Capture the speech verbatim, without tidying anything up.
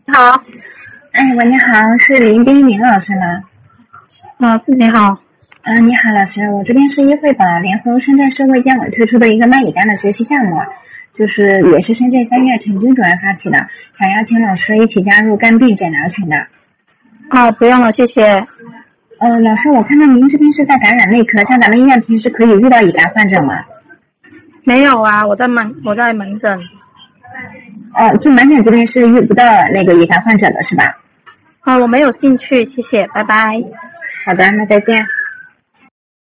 好。 哎，喂，你好，是林冰林老师吗？ 啊，是你好。 嗯、呃，你好，老师，我这边是医惠宝联合深圳社会监委推出的一个蚂蚁单的学习项目，就是也是深圳三院陈军主任发起的，想邀请老师一起加入肝病诊疗群的。 啊，不用了，谢谢。 呃，老师，我看到您这边是在感染内科，像咱们医院平时可以遇到乙肝患者吗？ 没有啊，我在门我在门诊。 哦，就门诊这边是遇不到那个乙肝患者的是吧？ 啊，我没有兴趣，谢谢，拜拜。 好的，那再见。